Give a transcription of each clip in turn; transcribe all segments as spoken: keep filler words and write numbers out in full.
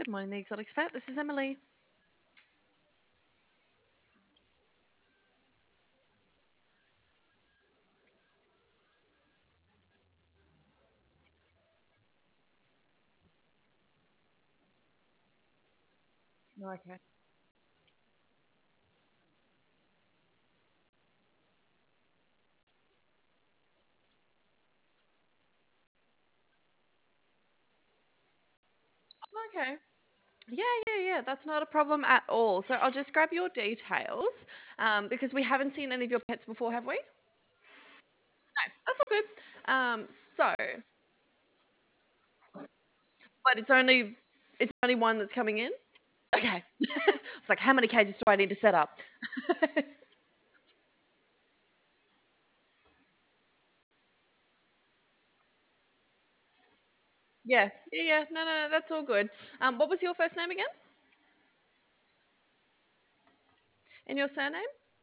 Good morning, the Exotics Vet. This is Emily. Okay. Okay. Yeah, yeah, yeah. That's not a problem at all. So I'll just grab your details um, because we haven't seen any of your pets before, have we? No, that's all good. Um, so, but it's only it's only one that's coming in. Okay. It's like, how many cages do I need to set up? Yeah, yeah, yeah. No, no, no. That's all good. Um, what was your first name again? And your surname?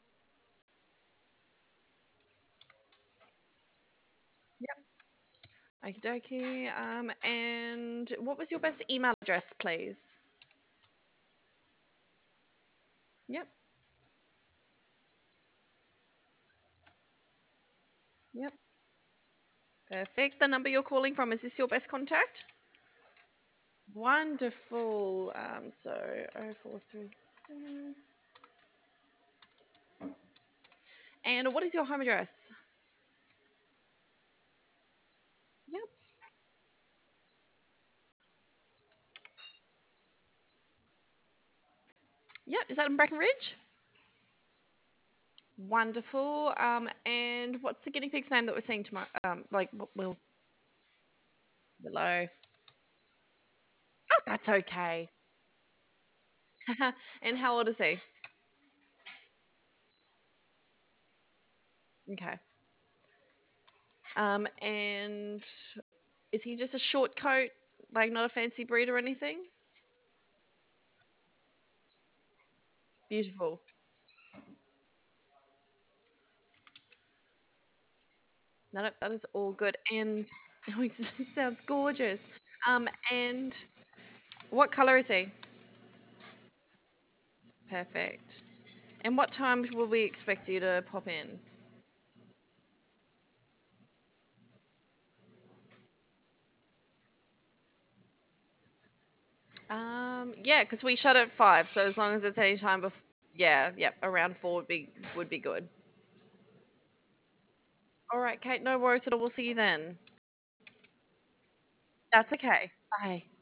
Okie dokie. Um, and what was your best email address, please? Yep. Yep. Perfect. The number you're calling from, is this your best contact? Wonderful. Um, so oh four three seven. And what is your home address? Yep. Yep. Is that in Breckenridge? Wonderful. Um, and what's the guinea pig's name that we're seeing tomorrow? Um, like what will below? Oh, that's okay. And how old is he? Okay. Um, and is he just a short coat, like not a fancy breed or anything? Beautiful. No, no, that is all good. And oh, he sounds gorgeous. Um, and what color is he? Perfect. And what time will we expect you to pop in? Um, yeah, because we shut at five, so as long as it's any time before, yeah, yep, around four would be would be good. All right, Kate, no worries at all. We'll see you then. That's okay. Bye.